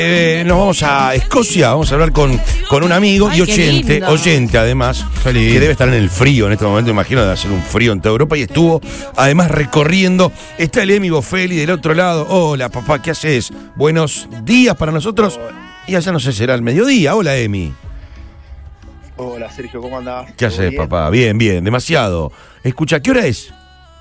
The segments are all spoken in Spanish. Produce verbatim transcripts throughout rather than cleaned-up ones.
Eh, nos vamos a Escocia, vamos a hablar con, con un amigo. Ay, y oyente, oyente además, que debe estar en el frío en este momento, imagino, de hacer un frío en toda Europa, y estuvo además recorriendo. Está el Emi Bofelli del otro lado. Hola, papá, ¿qué haces? Buenos días para nosotros. Y allá no sé, será el mediodía. Hola, Emi. Hola, Sergio, ¿cómo andás? ¿Qué haces, papá? Bien, bien, demasiado. Escucha, ¿qué hora es?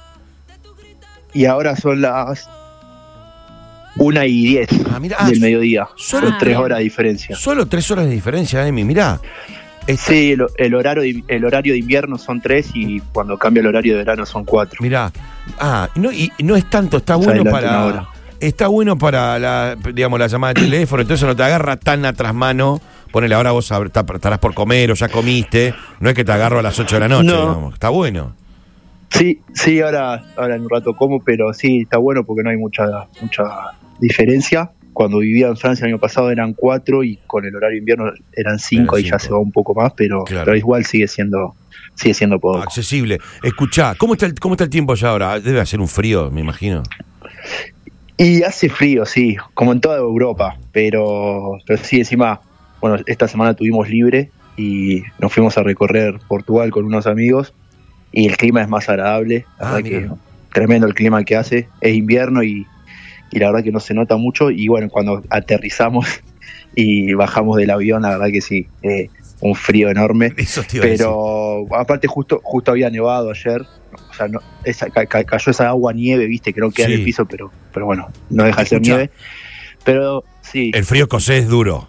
Y ahora son las una y diez ah, mirá, del ah, mediodía. Solo ah, tres horas de diferencia. Solo tres horas de diferencia, Emi, mirá. Esta... Sí, el, el, horario de, el horario de invierno son tres y cuando cambia el horario de verano son cuatro. Mirá. Ah, no, y no es tanto, está bueno para... Está bueno para la, digamos, la llamada de teléfono, entonces no te agarra tan atrás mano. Ponele, ahora vos estarás por comer o ya comiste. No es que te agarro a las ocho de la noche, no. Digamos. Está bueno. Sí, sí, ahora, ahora en un rato como, pero sí, está bueno porque no hay mucha, mucha diferencia. Cuando vivía en Francia el año pasado eran cuatro y con el horario de invierno eran cinco, y ya se va un poco más, pero, claro. pero igual sigue siendo sigue siendo poco. Accesible. Escuchá, ¿cómo está el, cómo está el tiempo allá ahora? Debe hacer un frío, me imagino. Y hace frío, sí, como en toda Europa, pero, pero sí, encima, bueno, esta semana tuvimos libre y nos fuimos a recorrer Portugal con unos amigos y el clima es más agradable, la ah, verdad mira. que tremendo el clima que hace, es invierno y, y la verdad que no se nota mucho, y bueno, cuando aterrizamos y bajamos del avión, la verdad que sí, eh, un frío enorme, Eso te pero aparte justo justo había nevado ayer. O sea, no, esa, ca, cayó esa agua nieve, viste, que no queda sí. en el piso, pero, pero bueno, no deja de ser nieve. Pero sí. El frío escocés es duro.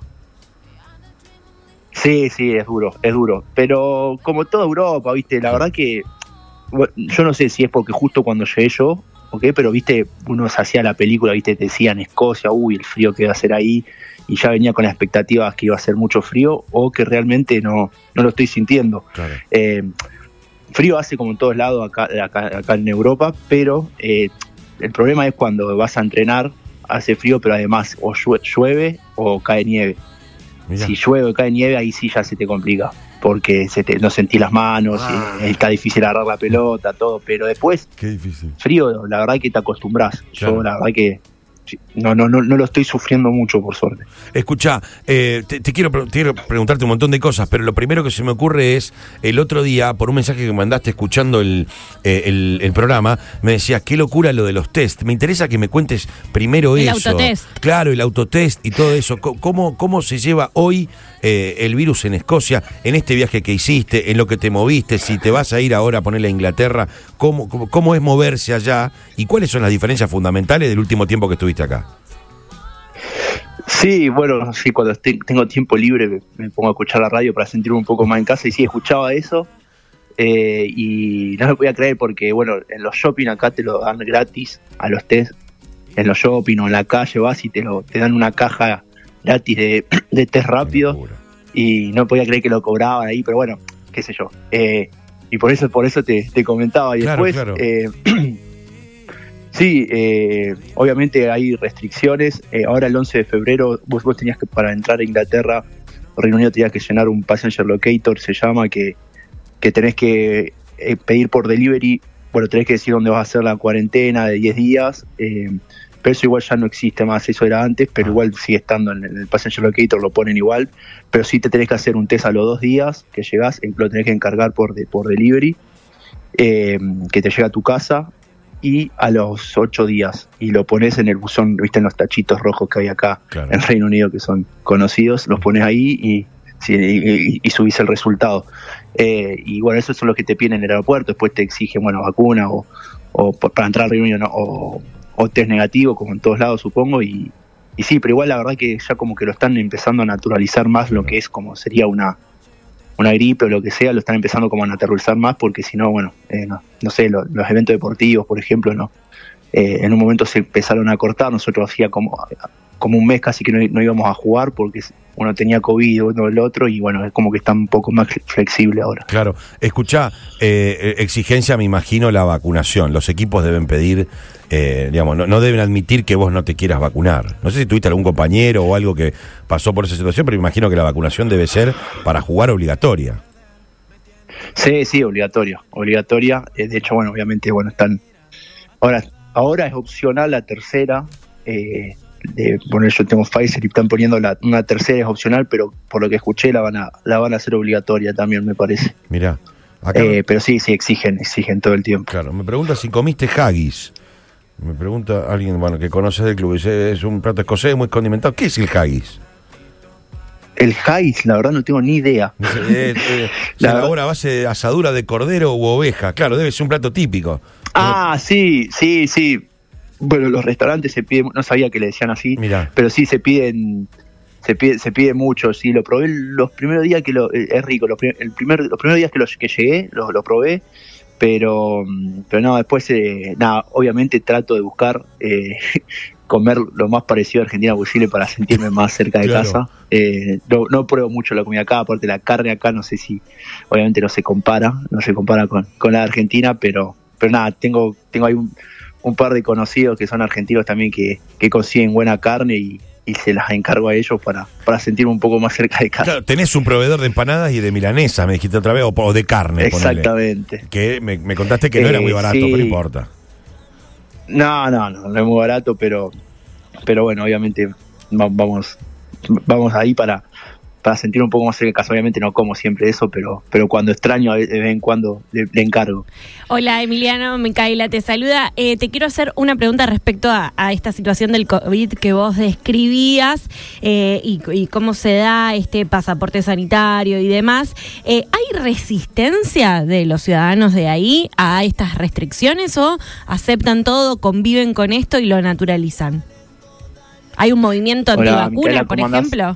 Sí, sí, es duro, es duro. Pero como toda Europa, viste, la verdad que bueno, yo no sé si es porque justo cuando llegué yo, ok, pero viste, uno se hacía la película, viste, te decían Escocia, uy, el frío que iba a hacer ahí, y ya venía con las expectativas que iba a ser mucho frío, o que realmente no, no lo estoy sintiendo. Claro. Eh, Frío hace como en todos lados acá, acá, acá en Europa, pero eh, el problema es cuando vas a entrenar, hace frío, pero además o llueve o cae nieve. Mirá. Si llueve o cae nieve, ahí sí ya se te complica, porque se te, no sentís las manos, ah. eh, está difícil agarrar la pelota, todo, pero después, qué difícil. Frío, la verdad que te acostumbras. Claro. Yo la verdad que No, no, no, no lo estoy sufriendo mucho, por suerte. Escuchá, eh, te, te, quiero, te quiero preguntarte un montón de cosas, pero lo primero que se me ocurre es, el otro día, por un mensaje que me mandaste escuchando el, eh, el, el programa, me decías, qué locura lo de los test. Me interesa que me cuentes primero el eso. El autotest. Claro, el autotest y todo eso. ¿Cómo, cómo se lleva hoy eh, el virus en Escocia, en este viaje que hiciste, en lo que te moviste, si te vas a ir ahora a ponerle a Inglaterra, cómo, cómo, cómo es moverse allá y cuáles son las diferencias fundamentales del último tiempo que estuviste acá? Sí, bueno, sí, cuando estoy, tengo tiempo libre me, me pongo a escuchar la radio para sentirme un poco más en casa, y sí, escuchaba eso eh, y no me podía creer porque, bueno, en los shopping acá te lo dan gratis a los test, en los shopping o en la calle vas y te lo te dan una caja gratis de, de test rápido y no podía creer que lo cobraban ahí, pero bueno, qué sé yo, eh, y por eso por eso te, te comentaba y claro, después... Claro. Eh, Sí, eh, obviamente hay restricciones. Eh, ahora el once de febrero vos, vos tenías que, para entrar a Inglaterra, Reino Unido, tenías que llenar un Passenger Locator, se llama, que, que tenés que eh, pedir por delivery. Bueno, tenés que decir dónde vas a hacer la cuarentena de diez días, eh, pero eso igual ya no existe más, eso era antes, pero ah. igual sigue estando en el Passenger Locator, lo ponen igual, pero sí te tenés que hacer un test a los dos días que llegás, lo tenés que encargar por, de, por delivery, eh, que te llega a tu casa, y a los ocho días, y lo pones en el buzón, viste, en los tachitos rojos que hay acá claro. en Reino Unido, que son conocidos, los pones ahí y, sí, y, y subís el resultado. Eh, y bueno, esos son los que te piden en el aeropuerto, después te exigen, bueno, vacuna o, o para entrar al Reino Unido, ¿no? o, o test negativo, como en todos lados, supongo, y, y sí, pero igual la verdad que ya como que lo están empezando a naturalizar más claro. lo que es como sería una... una gripe o lo que sea, lo están empezando como a naturalizar más, porque si no, bueno, eh, no, no sé, lo, los eventos deportivos, por ejemplo, no eh, en un momento se empezaron a cortar, nosotros hacía como, como un mes casi que no, no íbamos a jugar porque uno tenía COVID y uno el otro, y bueno, es como que está un poco más flexible ahora. Claro, escuchá, eh, exigencia, me imagino, la vacunación. Los equipos deben pedir, eh, digamos, no, no deben admitir que vos no te quieras vacunar. No sé si tuviste algún compañero o algo que pasó por esa situación, pero me imagino que la vacunación debe ser para jugar obligatoria. Sí, sí, obligatoria, obligatoria. Eh, de hecho, bueno, obviamente, bueno, están... Ahora, ahora es opcional la tercera, eh, de poner, yo tengo Pfizer y están poniendo la, una tercera es opcional, pero por lo que escuché la van a la van a hacer obligatoria también, me parece. Mirá. Acá eh, pero sí, sí, exigen, exigen todo el tiempo. Claro, me pregunta si comiste haggis. Me pregunta alguien, bueno, que conoce del club, dice, es un plato escocés muy condimentado. ¿Qué es el haggis? El haggis, la verdad no tengo ni idea. Dice, eh, eh, se elabora a base de asadura de cordero u oveja. Claro, debe ser un plato típico. Ah, pero... sí, sí, sí. Bueno, los restaurantes se piden, no sabía que le decían así, Mirá. Pero sí se piden... Se pide, se pide mucho, sí, lo probé los primeros días que lo, es rico, los, el primer, los primeros días que, lo, que llegué, lo, lo probé, pero pero no, después, eh, nada, obviamente trato de buscar eh, comer lo más parecido a Argentina posible para sentirme más cerca de claro. casa. Eh, no, no pruebo mucho la comida acá, aparte la carne acá, no sé si, obviamente no se compara, no se compara con, con la de Argentina, pero pero nada, tengo tengo ahí un, un par de conocidos que son argentinos también que, que consiguen buena carne y y se las encargo a ellos para, para sentirme un poco más cerca de casa. Claro, tenés un proveedor de empanadas y de milanesa, me dijiste otra vez, o, o de carne. Exactamente. Ponele, que me, me contaste que no eh, era muy barato, sí. Pero no importa. No, no, no, no es muy barato, pero pero bueno, obviamente vamos vamos ahí para para sentir un poco más cerca de casa. Obviamente no como siempre eso, pero pero cuando extraño de vez en cuando le, le encargo. Hola Emiliano, Micaela te saluda. Eh, te quiero hacer una pregunta respecto a, a esta situación del COVID que vos describías eh, y, y cómo se da este pasaporte sanitario y demás. Eh, ¿Hay resistencia de los ciudadanos de ahí a estas restricciones o aceptan todo, conviven con esto y lo naturalizan? ¿Hay un movimiento antivacuna, por ejemplo?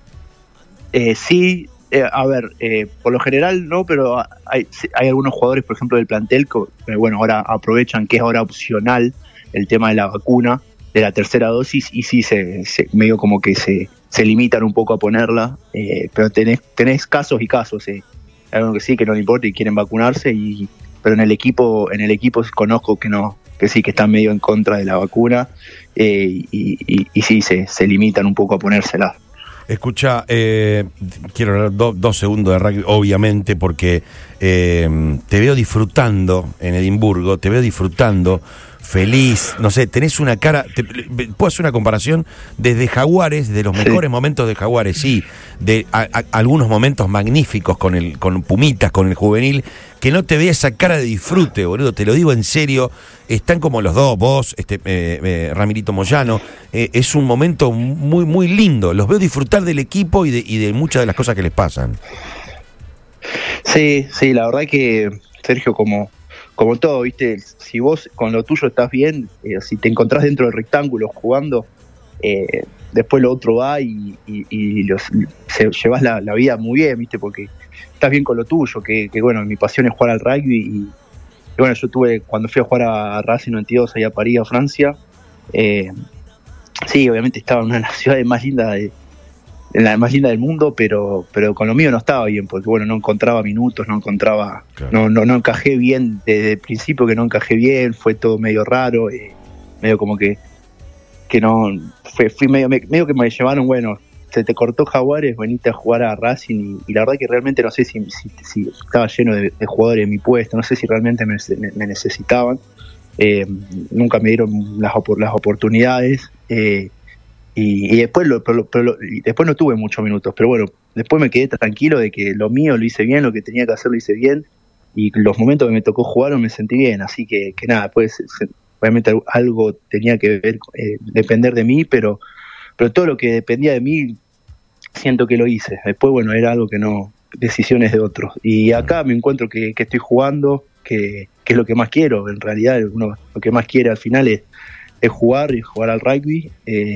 Eh, sí, eh, a ver, eh, por lo general no, pero hay, hay algunos jugadores, por ejemplo, del plantel que, eh, bueno, ahora aprovechan que es ahora opcional el tema de la vacuna, de la tercera dosis, y sí, se, se medio como que se, se limitan un poco a ponerla, eh, pero tenés, tenés casos y casos, eh. Hay algunos que sí, que no le importa y quieren vacunarse, y pero en el equipo en el equipo conozco que no, que sí, que están medio en contra de la vacuna, eh, y, y, y sí, se, se limitan un poco a ponérsela. Escucha, eh, quiero hablar do, dos segundos de rugby, obviamente, porque eh, te veo disfrutando en Edimburgo, te veo disfrutando, feliz, no sé, tenés una cara, te, puedo hacer una comparación desde Jaguares, de los mejores sí. momentos de Jaguares, sí, de a, a, algunos momentos magníficos con el con Pumitas, con el juvenil, que no te vea esa cara de disfrute, boludo, te lo digo en serio, están como los dos, vos, este eh, eh, Ramirito Moyano, eh, es un momento muy muy lindo, los veo disfrutar del equipo y de, y de muchas de las cosas que les pasan. Sí, sí, la verdad que, Sergio, como como todo, viste, si vos con lo tuyo estás bien, eh, si te encontrás dentro del rectángulo jugando, eh, después lo otro va y, y, y los, se, llevas la, la vida muy bien, viste, porque estás bien con lo tuyo, que, que bueno, mi pasión es jugar al rugby y, y bueno, yo tuve, cuando fui a jugar a Racing noventa y dos allá a París, a Francia, eh, sí, obviamente estaba en una de las ciudades más lindas de en la más linda del mundo, pero pero con lo mío no estaba bien, porque bueno, no encontraba minutos, no encontraba, claro. no, no no encajé bien desde el principio, que no encajé bien, fue todo medio raro, eh, medio como que que no, fue, fui medio, medio que me llevaron, bueno, se te cortó Jaguares, veniste a jugar a Racing, y, y la verdad que realmente no sé si, si, si estaba lleno de, de jugadores en mi puesto, no sé si realmente me, me, me necesitaban, eh, nunca me dieron las, las oportunidades, eh, Y, y después lo, pero, pero, y después no tuve muchos minutos, pero bueno, después me quedé tranquilo de que lo mío lo hice bien, lo que tenía que hacer lo hice bien, y los momentos que me tocó jugar me sentí bien, así que, que nada, pues obviamente algo tenía que ver, eh, depender de mí, pero pero todo lo que dependía de mí siento que lo hice. Después, bueno, era algo que no, decisiones de otros, y acá me encuentro que, que estoy jugando, que, que es lo que más quiero, en realidad uno lo que más quiere al final es, es jugar y jugar al rugby, eh,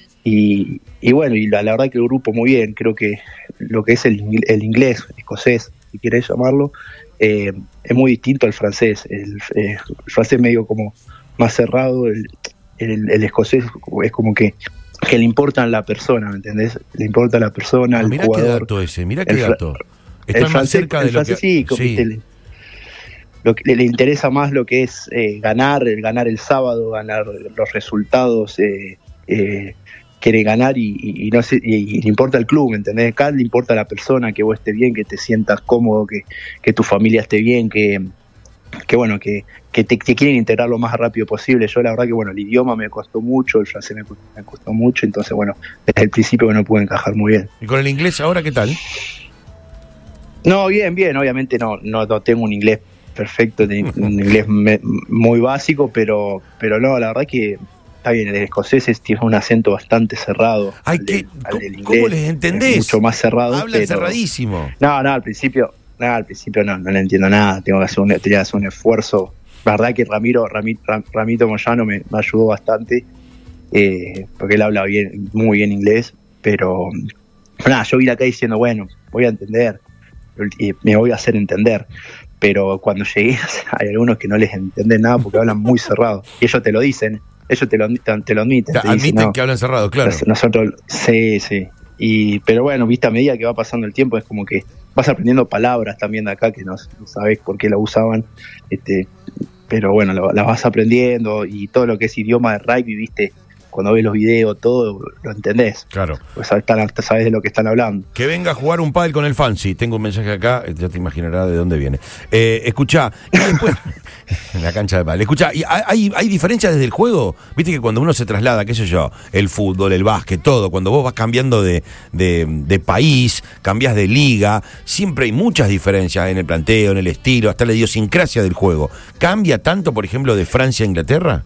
Y, y bueno, y la, la verdad que el grupo muy bien, creo que lo que es el, el inglés, escocés, si querés llamarlo, eh, es muy distinto al francés. El, eh, el francés medio como más cerrado, el, el, el escocés es como que, que le importa a la persona, ¿me entendés? Le importa a la persona, ah, al mirá jugador. Mirá qué dato ese, mirá qué el, dato. Está el más francés, cerca el de francés lo que... sí, como sí. Le, lo que le interesa más lo que es eh, ganar, el ganar el sábado, ganar los resultados, eh, eh, quiere ganar y, y, y no sé, y, y le importa el club, ¿me entendés? Acá le importa a la persona, que vos estés bien, que te sientas cómodo, que, que tu familia esté bien, que, que bueno, que, que te que quieren integrar lo más rápido posible. Yo la verdad que bueno, el idioma me costó mucho, el francés me, me costó mucho, entonces bueno, desde el principio que no pude encajar muy bien. ¿Y con el inglés ahora qué tal? No, bien, bien, obviamente no, no, no tengo un inglés perfecto, un inglés me, muy básico, pero, pero no, la verdad que está bien, el escocés es, tiene un acento bastante cerrado. Ay, al ¿qué? del- al del ¿Cómo, inglés, ¿Cómo les entendés? es mucho más cerrado. Hablan pero- cerradísimo. No, no, al principio, no, al principio no, no le entiendo nada, tengo que hacer un, tenía que hacer un esfuerzo. La verdad que Ramiro, Rami- Ram- Ramito Moyano me, me ayudó bastante, eh, porque él habla bien, muy bien inglés, pero nada, yo vine acá diciendo, bueno, voy a entender, y me voy a hacer entender. Pero cuando llegué, hay algunos que no les entienden nada porque hablan muy cerrado. Y ellos te lo dicen, ellos te lo, te lo admiten. Te te dicen, admiten no, que hablan cerrado, claro. nosotros, sí, sí. Y, pero bueno, viste, a medida que va pasando el tiempo, es como que vas aprendiendo palabras también de acá que no, no sabes por qué la usaban. Este, pero bueno, lo- las vas aprendiendo y todo lo que es idioma de rugby, viste, cuando ves los videos, todo lo entendés. Claro. Pues sabes, sabes de lo que están hablando. Que venga a jugar un pádel con el Fancy. Tengo un mensaje acá, ya te imaginarás de dónde viene. Eh, escuchá, y después, en la cancha de pádel. Escuchá, ¿y hay, hay diferencias desde el juego? Viste que cuando uno se traslada, qué sé yo, el fútbol, el básquet, todo, cuando vos vas cambiando de, de, de país, cambiás de liga, siempre hay muchas diferencias en el planteo, en el estilo, hasta la idiosincrasia del juego. ¿Cambia tanto, por ejemplo, de Francia a Inglaterra?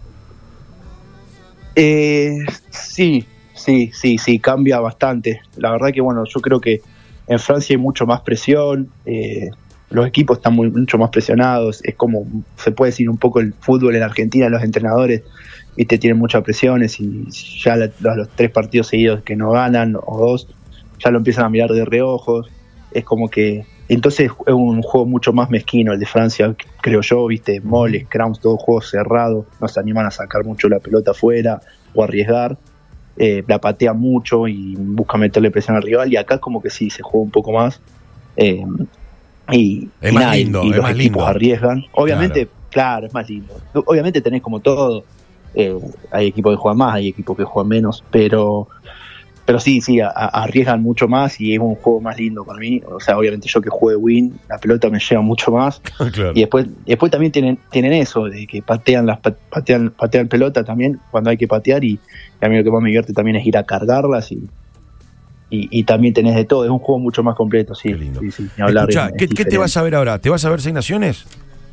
Eh, sí, sí, sí, sí, cambia bastante. La verdad que, bueno, yo creo que en Francia hay mucho más presión, eh, los equipos están muy, mucho más presionados, es como, se puede decir un poco el fútbol en Argentina, los entrenadores, viste, tienen muchas presiones y ya la, los, los tres partidos seguidos que no ganan, o dos, ya lo empiezan a mirar de reojos, es como que, entonces es un juego mucho más mezquino el de Francia, creo yo, viste, moles, crowns, todo juego cerrado, no se animan a sacar mucho la pelota afuera o arriesgar, eh, la patea mucho y busca meterle presión al rival, y acá como que sí, se juega un poco más, eh, y, Es y más nada, y- lindo, y es los más equipos lindo. arriesgan, obviamente, claro. claro, es más lindo, obviamente tenés como todo, eh, hay equipos que juegan más, hay equipos que juegan menos, pero pero sí, sí, a, a, arriesgan mucho más y es un juego más lindo para mí. O sea, obviamente yo que juego win, la pelota me lleva mucho más. Claro. Y después después también tienen tienen eso, de que patean las patean patean pelota también cuando hay que patear, y, y a mí lo que más me divierte también es ir a cargarlas y, y, y también tenés de todo. Es un juego mucho más completo, sí. Qué lindo. Sí, sí, ni hablar, Escuchá, es- ¿qué, es ¿qué te diferente. vas a ver ahora? ¿Te vas a ver Seis Naciones?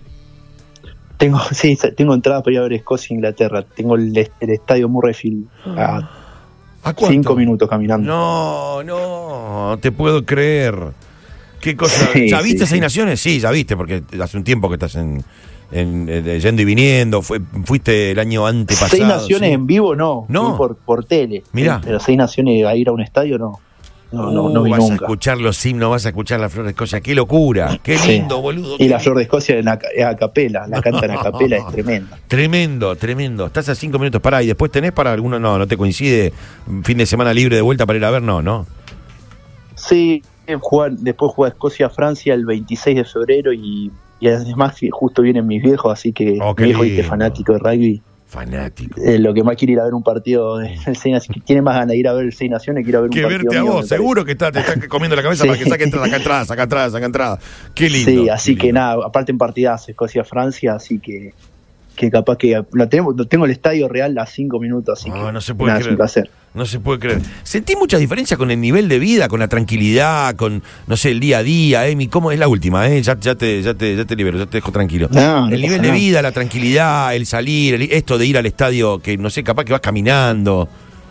Tengo, sí, tengo entradas para ir a ver Escocia e Inglaterra. Tengo el, el estadio Murrayfield a ¿A cuánto? cinco minutos caminando. No, no, te puedo creer. ¿Qué cosa? Sí, ¿Ya sí, viste sí. Seis Naciones? Sí, ya viste, porque hace un tiempo que estás en, en, eh, yendo y viniendo. Fue, fuiste el año antepasado. Seis Naciones sí. en vivo no, No. fui por, por tele. Mirá. Sí, pero Seis Naciones a ir a un estadio no. No, no, no Uh, vi vas a nunca. escuchar los himnos, vas a escuchar la Flor de Escocia. ¡Qué locura! ¡Qué Sí. lindo, boludo! Y qué la lindo. Flor de Escocia en a, es a capela, la cantan a capela, es tremenda. Tremendo, tremendo. Estás a cinco minutos para y después tenés para alguno, no, no te coincide. Fin de semana libre de vuelta para ir a ver, no, no. Sí, jugar, después juega Escocia-Francia el veintiséis de febrero y, y además justo vienen mis viejos, así que Oh, qué mi hijo, lindo. este fanático de rugby, Fanático. eh, lo que más quiere ir a ver un partido del Seis Naciones, tiene más ganas de ir a ver el Seis Naciones que ir a ver un Que partido verte a mío, vos, me parece. seguro que está, te está comiendo la cabeza Sí. para que saque entrada, saca entrada, saca entrada, saca entrada. Qué lindo. Sí, así qué que lindo. nada, aparte en partidas Escocia-Francia, así que que capaz que lo tenemos, lo tengo el estadio real a cinco minutos, así No, que no se puede nada, es creer. un placer. No se puede creer. ¿Sentí mucha diferencia con el nivel de vida, con la tranquilidad, con, no sé, el día a día, Emi? ¿Cómo es la última, eh? Ya, ya, te, ya, te, ya te libero, ya te dejo tranquilo. No, no el nivel pasa de nada. vida, la tranquilidad, el salir, el- esto de ir al estadio, que no sé, capaz que vas caminando.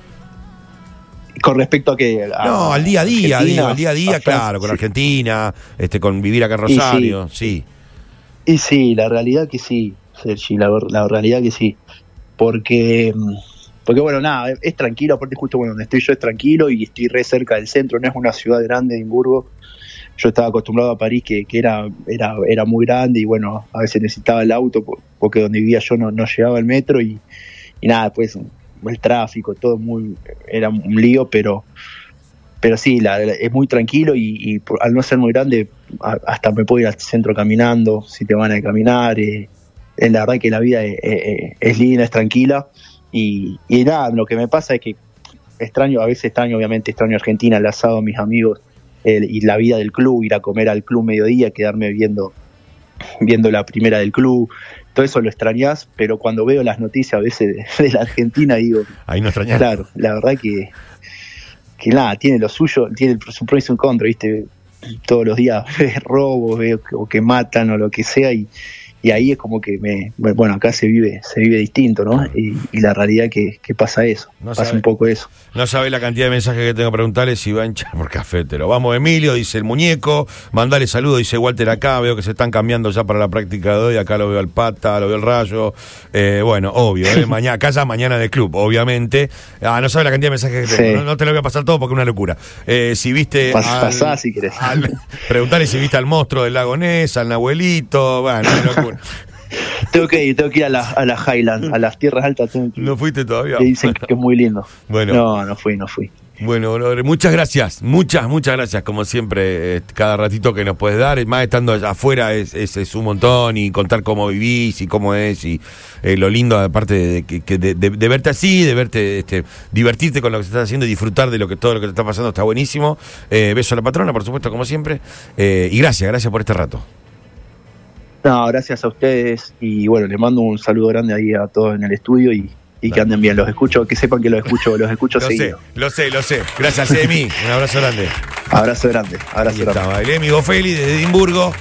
Con respecto a que a No, al día a día, Argentina, digo, al día a día, a Francia, claro, con sí. Argentina, este, con vivir acá en Y sí. Rosario, sí. Y sí, la realidad que sí, Sergi, la, la realidad que sí. Porque, mm, porque bueno, nada, es, es tranquilo, aparte justo bueno, donde estoy yo es tranquilo y estoy re cerca del centro, no es una ciudad grande, Edimburgo. Yo estaba acostumbrado a París, que, que era, era, era muy grande y bueno, a veces necesitaba el auto por- porque donde vivía yo no, no llegaba el metro y, y nada, pues el tráfico, todo muy, era un lío, pero pero sí, la, la- es muy tranquilo y, y por- al no ser muy grande, a- hasta me puedo ir al centro caminando, si te van a caminar. Eh, eh, la verdad que la vida es, es- es linda, es tranquila. Y, y nada, lo que me pasa es que extraño, a veces extraño, obviamente extraño Argentina, el asado, mis amigos, el- y la vida del club, ir a comer al club mediodía, quedarme viendo viendo la primera del club, todo eso lo extrañás, pero cuando veo las noticias a veces de, de la Argentina digo, ahí no extrañás. Claro, la verdad que, que nada, tiene lo suyo, tiene su pro y su contra, ¿viste? Todos los días ves robos, veo que, o que matan o lo que sea, y, y ahí es como que me, bueno, acá se vive, se vive distinto, ¿no? Y, y la realidad que, que pasa eso, no pasa sabe, un poco eso. No sabés la cantidad de mensajes que tengo que preguntarle si va a hinchar por Cafetero. Vamos, Emilio, dice el muñeco, mandale saludos, dice Walter acá, veo que se están cambiando ya para la práctica de hoy, acá lo veo al Pata, lo veo al Rayo, eh, bueno, obvio, eh, mañana, acá ya mañana de club, obviamente. Ah, no sabés la cantidad de mensajes que tengo, sí. no, no te lo voy a pasar todo porque es una locura. Eh, si viste... Pas, al, pasá si querés. Al, preguntale si viste al monstruo del lago Ness, al Nahuelito, bueno, es locura. Tengo que ir, tengo que ir a las a la Highlands, a las tierras altas. Tengo que ir. ¿No fuiste todavía? Que dicen que es muy lindo. Bueno. No, no fui, no fui. Bueno, muchas gracias, muchas, muchas gracias, como siempre, eh, cada ratito que nos puedes dar, más estando afuera es, es, es un montón, y contar cómo vivís y cómo es, y eh, lo lindo, aparte de, de, de, de, de verte así, de verte, este, divertirte con lo que estás haciendo y disfrutar de lo que todo lo que te está pasando, está buenísimo. Eh, beso a la patrona, por supuesto, como siempre, eh, y gracias, gracias por este rato. No, gracias a ustedes, y bueno, les mando un saludo grande ahí a todos en el estudio, y Y que anden bien, los escucho, que sepan que los escucho, los escucho lo seguido. Sé, lo sé, lo sé. Gracias, Emi. Un abrazo grande. Abrazo grande, abrazo Ahí grande. Estaba el Emi Boffelli desde Edimburgo.